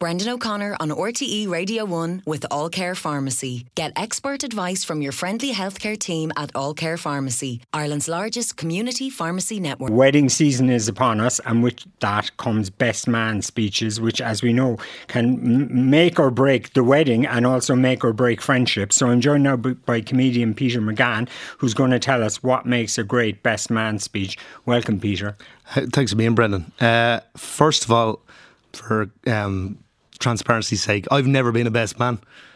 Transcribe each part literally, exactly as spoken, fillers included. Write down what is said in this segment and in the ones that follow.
Brendan O'Connor on R T E Radio one with All Care Pharmacy. Get expert advice from your friendly healthcare team at All Care Pharmacy, Ireland's largest community pharmacy network. Wedding season is upon us, and with that comes best man speeches, which, as we know, can m- make or break the wedding and also make or break friendship. So I'm joined now b- by comedian Peter McGann, who's going to tell us what makes a great best man speech. Welcome, Peter. Thanks for being, Brendan. Uh, first of all, for um, transparency's sake, I've never been a best man.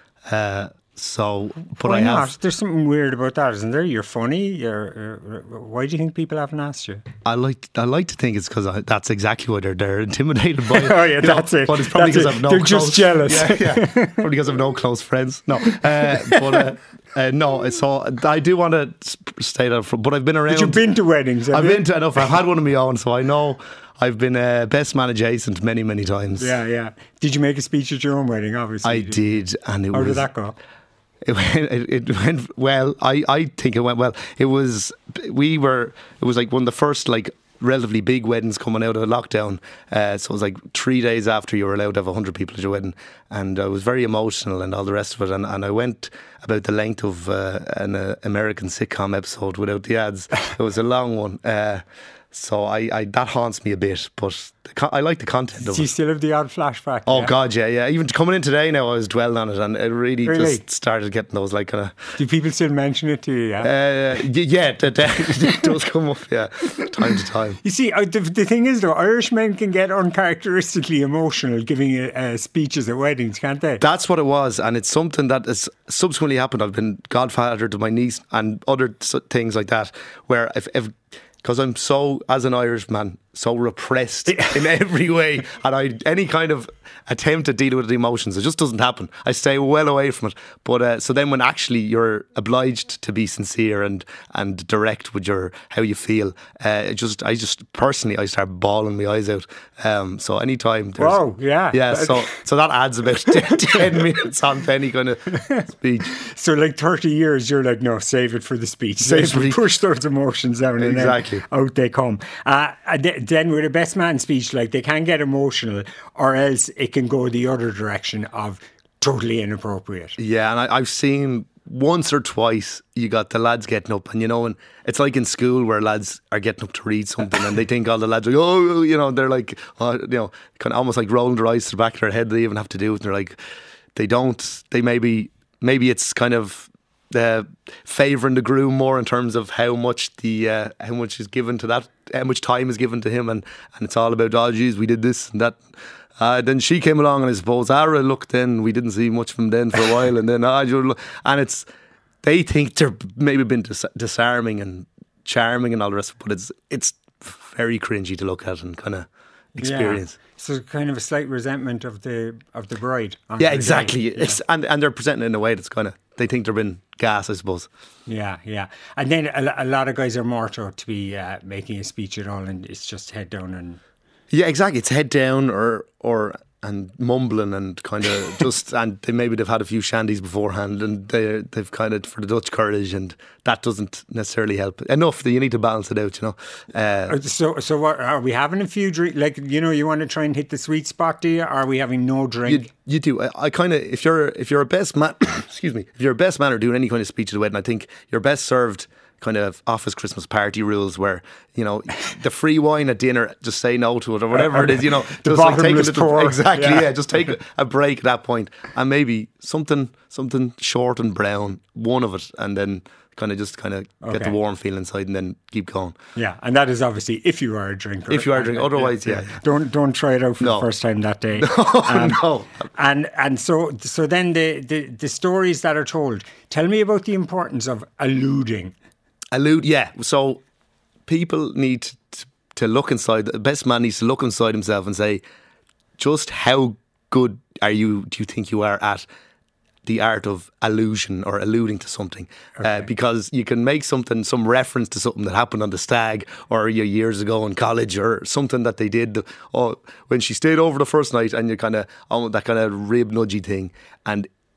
Uh, so, but Why I have. Not? There's something weird about that, isn't there? You're funny. You're. Uh, why do you think people haven't asked you? I like. I like to think it's because that's exactly why they're they're intimidated by it. Oh yeah, that's know? it. But it's probably because I've no. They're close, just jealous. Yeah, yeah. Probably because I've no close friends. No, uh, but uh, uh, no. So I do want to stay there. But I've been around. But you've been to weddings. Have I've you? been to enough. I've had one of my own, so I know. I've been uh, best man adjacent many, many times. Yeah, yeah. Did you make a speech at your own wedding? Obviously, I did, and it How was. did that go? It went, it, it went well. I, I think it went well. It was we were. It was like one of the first like relatively big weddings coming out of lockdown. Uh, so it was like three days after you were allowed to have a hundred people at your wedding, and I was very emotional and all the rest of it. And, and I went about the length of uh, an uh, American sitcom episode without the ads. It was a long one. Uh, So I, I that haunts me a bit, but the con- I like the content Do of you it. still have the odd flashback? Oh yeah? God, yeah, yeah. Even coming in today now, I was dwelling on it, and it really, Really? just started getting those like kind of. Do people still mention it to you? Yeah. Uh, y- yeah, that, that it does come up, yeah, time to time. You see, uh, the, the thing is though, Irish men can get uncharacteristically emotional giving uh, uh, speeches at weddings, can't they? That's what it was, and it's something that has subsequently happened. I've been godfather to my niece and other s- things like that, where if. if because I'm so, as an Irishman, so repressed in every way, and I any kind of attempt at dealing with the emotions, it just doesn't happen. I stay well away from it. But uh, so then, when actually you're obliged to be sincere and and direct with your how you feel, uh, it just I just personally I start bawling my eyes out. Um, so anytime, there's, Wow, yeah, yeah. So so that adds about ten minutes on any kind of speech. So like thirty years, you're like, no, save it for the speech. Save it, push those emotions down, and exactly. then out they come. Uh, and then with a best man speech, like they can get emotional, or else it can go the other direction of totally inappropriate. Yeah, and I, I've seen once or twice you got the lads getting up, and you know, and it's like in school where lads are getting up to read something, and they think all the lads are like, oh, you know, they're like, oh, you know, kind of almost like rolling their eyes to the back of their head. They even have to do it, and they're like, they don't. They maybe maybe it's kind of. Uh, favouring the groom more in terms of how much the uh, how much is given to that, how much time is given to him, and, and it's all about, oh geez, we did this and that. Uh, then she came along, and I suppose Ara looked in. We didn't see much from them for a while, and then ah, and it's they think they're maybe been dis- disarming and charming and all the rest, but it's it's very cringy to look at and kind of experience. Yeah. So kind of a slight resentment of the of the bride. Yeah, exactly. Yeah. It's, and and they're presenting it in a way that's kind of they think they're being gas, I suppose. Yeah, yeah. And then a, a lot of guys are mortal to be uh, making a speech at all, and it's just head down and. Yeah, exactly. It's head down or or and mumbling and kind of just and they, maybe they've had a few shandies beforehand and they they've kind of for the Dutch courage, and that doesn't necessarily help enough. That you need to balance it out, you know. Uh, so so what, are we having a few drink? Like, you know, you want to try and hit the sweet spot, do you? Or are we having no drink? You, you do. I, I kind of if you're if you're a best man, excuse me, if you're a best man or doing any kind of speech at a wedding, I think you're best served. Kind of office Christmas party rules where, you know, the free wine at dinner, just say no to it or whatever it is, you know, the just like take a bottomless little, pour. exactly, yeah. yeah, just take a break at that point, and maybe something something short and brown, one of it, and then kind of just kind of okay. get the warm feel inside and then keep going. Yeah, and that is obviously if you are a drinker. If you are a drinker, otherwise, yeah, yeah. yeah. Don't don't try it out for no. the first time that day. No, um, no. And and so so then the, the the stories that are told. Tell me about the importance of alluding. Allude, yeah. So people need to, to look inside. The best man needs to look inside himself and say, just how good are you? Do you think you are at the art of allusion or alluding to something? Okay. Uh, because you can make something, some reference to something that happened on the stag or years ago in college or something that they did. Oh, when she stayed over the first night, and you kind of oh, that kind of rib nudgy thing, and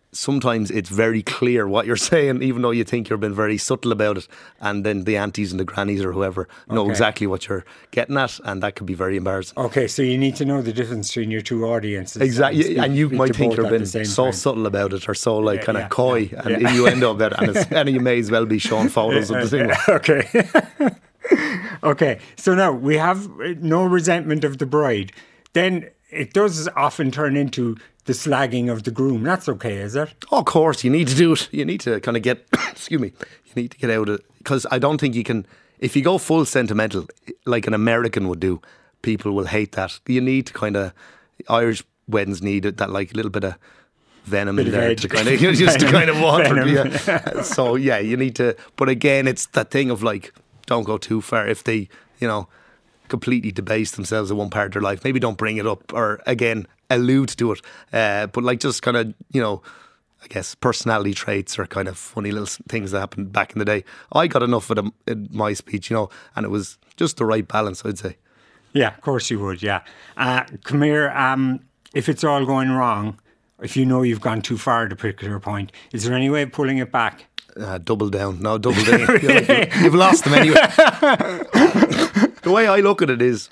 sometimes it's very clear what you're saying, even though you think you're being very subtle about it, and then the aunties and the grannies or whoever know Okay. exactly what you're getting at, and that could be very embarrassing. Okay, so you need to know the difference between your two audiences. Exactly, speak- and you speak might to think both you're at the being same so time. subtle about it, or so like Yeah, kind of yeah, coy yeah, and yeah. innuendo about it, and, it's, and you may as well be showing photos of the thing. Okay. Okay, so now we have uh, no resentment of the bride. Then it does often turn into the slagging of the groom. That's okay, is it? Oh, of course, you need to do it. You need to kind of get, excuse me, you need to get out of it. Because I don't think you can, if you go full sentimental, like an American would do, people will hate that. You need to kind of, Irish weddings need it, that like a little bit of venom Bit in of there edge. to kind of, just to kind of water. Venom. Yeah. So yeah, you need to, but again, it's that thing of like, don't go too far. If they, you know, completely debase themselves at one part of their life, maybe don't bring it up, or again, allude to it. Uh, but like just kind of, you know, I guess personality traits or kind of funny little s- things that happened back in the day. I got enough of them in my speech, you know, and it was just the right balance, I'd say. Yeah, of course you would, yeah. Uh, come here, um, if it's all going wrong, if you know you've gone too far at a particular point, is there any way of pulling it back? Uh, double down. No, double down. You're like, you've lost them anyway. The way I look at it is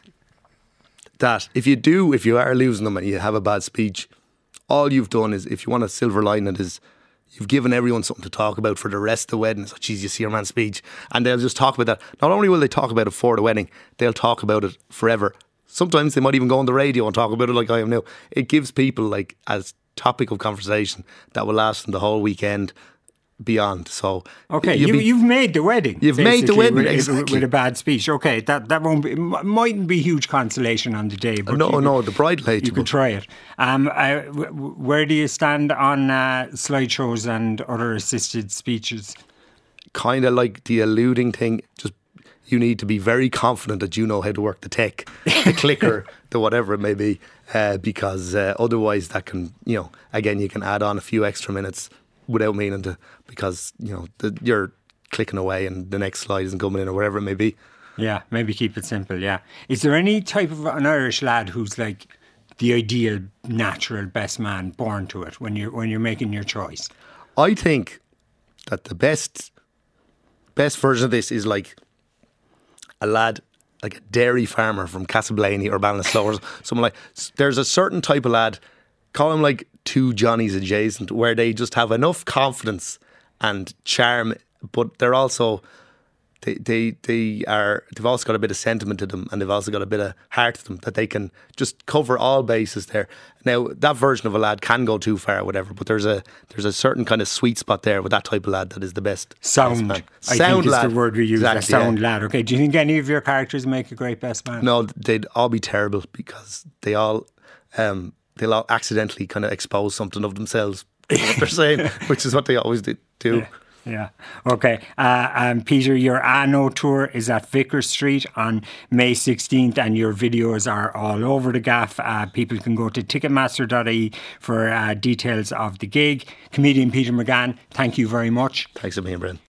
that if you do, if you are losing them and you have a bad speech, all you've done is, if you want a silver line, it is you've given everyone something to talk about for the rest of the wedding. It's like, geez, you see your man's speech. And they'll just talk about that. Not only will they talk about it for the wedding, they'll talk about it forever. Sometimes they might even go on the radio and talk about it like I am now. It gives people like as topic of conversation that will last them the whole weekend beyond. So Okay, you'll you, be- you've made the wedding. You've made the basically, wedding, with, exactly. with a bad speech. Okay, that that won't be, m- mightn't be huge consolation on the day. But no, you, no, the bride late. you could try it. Um, uh, w- w- where do you stand on uh, slideshows and other assisted speeches? Kind of like the alluding thing. Just you need to be very confident that you know how to work the tech, the clicker, the whatever it may be, uh, because uh, otherwise that can, you know, again you can add on a few extra minutes without meaning to, because you know the, you're clicking away and the next slide isn't coming in or whatever it may be. Yeah, maybe keep it simple, yeah. Is there any type of an Irish lad who's like the ideal, natural best man, born to it when you're when you're making your choice? I think that the best best version of this is like a lad, like a dairy farmer from Castleblaney or Ballinasloe, someone like. There's a certain type of lad, call him like two Johnnies adjacent, where they just have enough confidence and charm, but they're also they they they are they've also got a bit of sentiment to them, and they've also got a bit of heart to them that they can just cover all bases there. Now that version of a lad can go too far, or whatever, but there's a there's a certain kind of sweet spot there with that type of lad that is the best. best Sound, man. I Sound think lad. is the word we use. Exactly, a sound yeah. lad. Okay, do you think any of your characters make a great best man? No, they'd all be terrible because they all um, they'll all accidentally kind of expose something of themselves, what they're saying, which is what they always do. do. Yeah. Okay. Uh, um, Peter, your Anno tour is at Vickers Street on May sixteenth, and your videos are all over the gaff. Uh, people can go to ticketmaster dot I E for uh, details of the gig. Comedian Peter McGann, thank you very much. Thanks a million, Brendan.